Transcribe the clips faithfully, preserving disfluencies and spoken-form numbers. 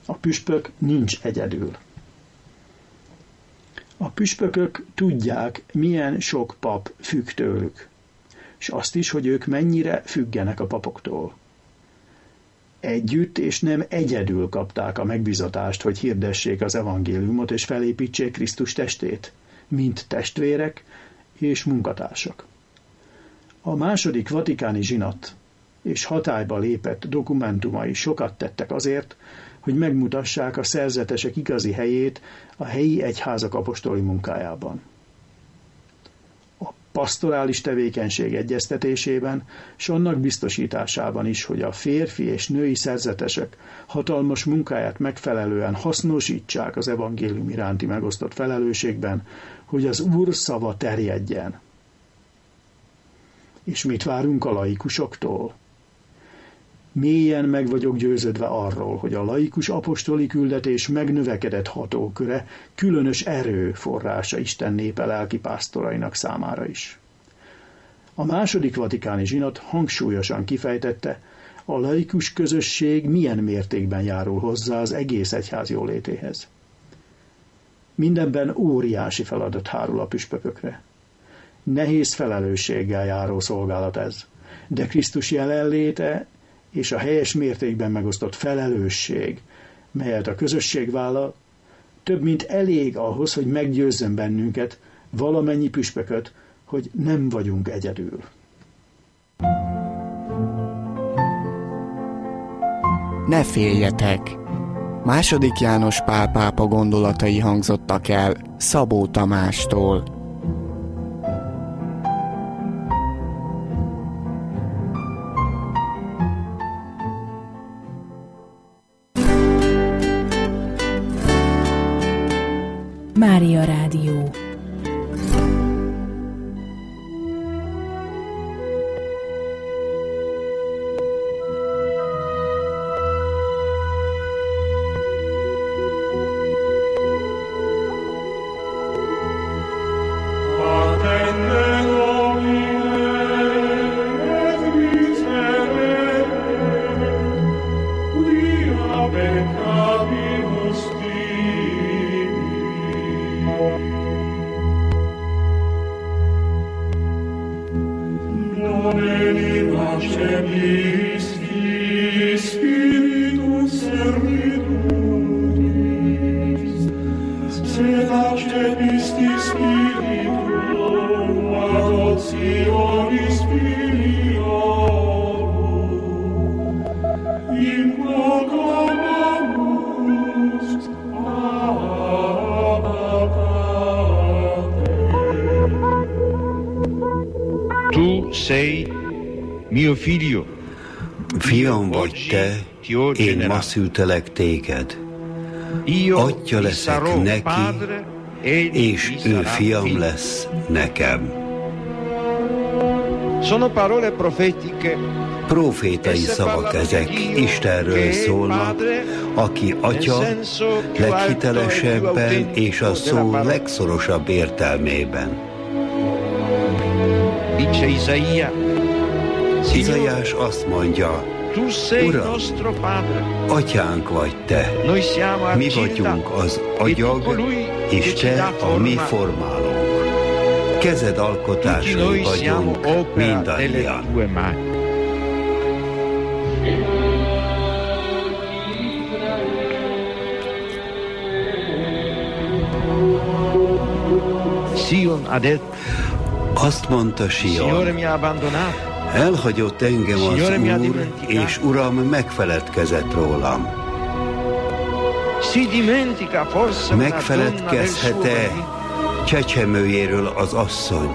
A püspök nincs egyedül. A püspökök tudják, milyen sok pap függ tőlük, és azt is, hogy ők mennyire függenek a papoktól. Együtt és nem egyedül kapták a megbízatást, hogy hirdessék az evangéliumot és felépítsék Krisztus testét, mint testvérek és munkatársak. A második vatikáni zsinat és hatályba lépett dokumentumai sokat tettek azért, hogy megmutassák a szerzetesek igazi helyét a helyi egyházak apostoli munkájában. A pasztorális tevékenység egyeztetésében és annak biztosításában is, hogy a férfi és női szerzetesek hatalmas munkáját megfelelően hasznosítsák az evangélium iránti megosztott felelősségben, hogy az Úr szava terjedjen. És mit várunk a laikusoktól? Mélyen meg vagyok győződve arról, hogy a laikus apostoli küldetés megnövekedett hatóköre különös erőforrása Isten népe lelkipásztorainak számára is. A második vatikáni zsinat hangsúlyosan kifejtette, a laikus közösség milyen mértékben járul hozzá az egész egyház jólétéhez. Mindenben óriási feladat hárul a püspökökre. Nehéz felelősséggel járó szolgálat ez, de Krisztus jelenléte és a helyes mértékben megosztott felelősség, melyet a közösség vállal, több mint elég ahhoz, hogy meggyőzzön bennünket, valamennyi püspököt, hogy nem vagyunk egyedül. Ne féljetek! Második János Pál pápa gondolatai hangzottak el Szabó Tamástól. Mária Rádió. Fiam vagy te, én ma szültelek téged. Atya leszek neki, és ő fiam lesz nekem. Profétai szavak ezek, Istenről szólnak, aki atya leghitelesebben és a szó legszorosabb értelmében. Izaiás azt mondja, Uram, atyánk vagy te, mi vagyunk az agyag, és te a mi formálónk. Kezed alkotásai vagyunk mindannyian. Azt mondta Sion, elhagyott engem az Úr, és Uram megfeledkezett rólam. Megfeledkezhet-e csecsemőjéről az asszony?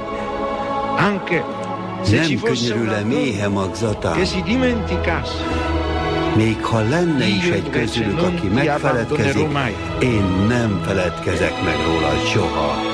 Nem könyörül-e méhe magzatán? Még ha lenne is egy közülük, aki megfeledkezik, én nem feledkezek meg róla soha.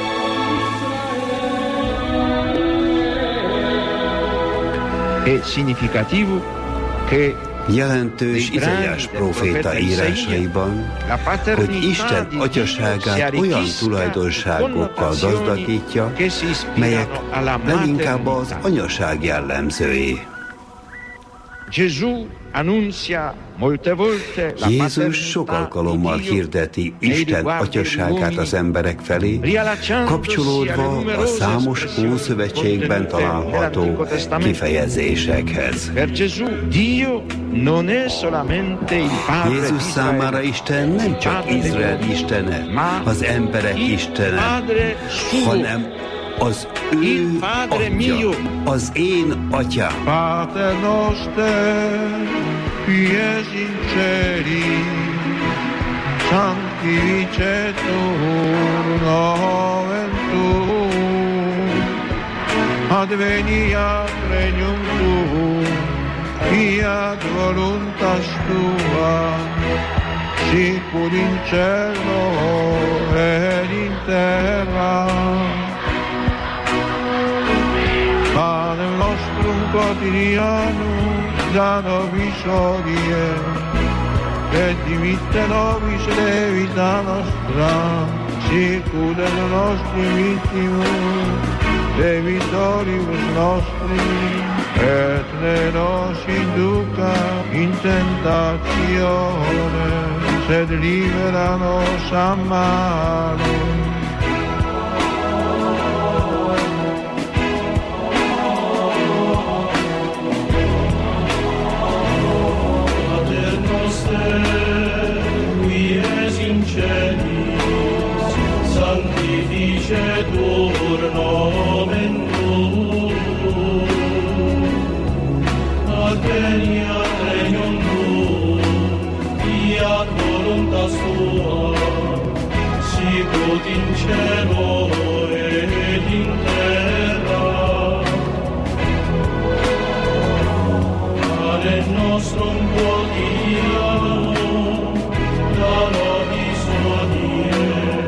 Jelentős Izaiás próféta írásaiban, hogy Isten atyaságát olyan tulajdonságokkal gazdagítja, melyek leginkább az anyaság jellemzői. Jézus sok alkalommal hirdeti Isten atyaságát az emberek felé, kapcsolódva a számos Ószövetségben található kifejezésekhez. Jézus számára Isten nem csak Izrael istene, az emberek istene, hanem az ő atya, az én atyám. Pater noster, qui es in celi, sanctificetur nomen tuum, adveniat regnum tuum, fiat voluntas tua, sicur in cielo et in terra. Panem nostrum quotidianum da nobis hodie, et dimitte nobis debita nostra, sicur et nostri vittimus debitoribus nostri, et ne nos induca in tentatione, sed libera nos a malo. Sanctificetur nomen tuum, adveniat regnum tuum, fiat voluntas tua, sicut in cielo et in terra. Panem nostrum quotidianum da nobis hodie,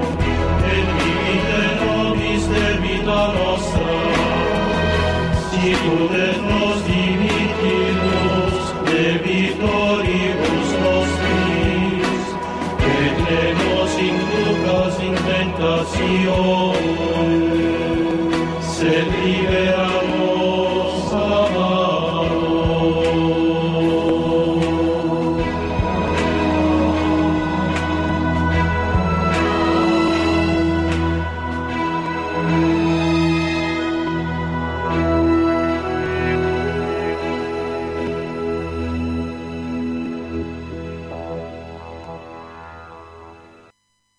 debita nostra, sicur et nos dimittimus debitoribus nostris, et ne nos inducas in tentationem,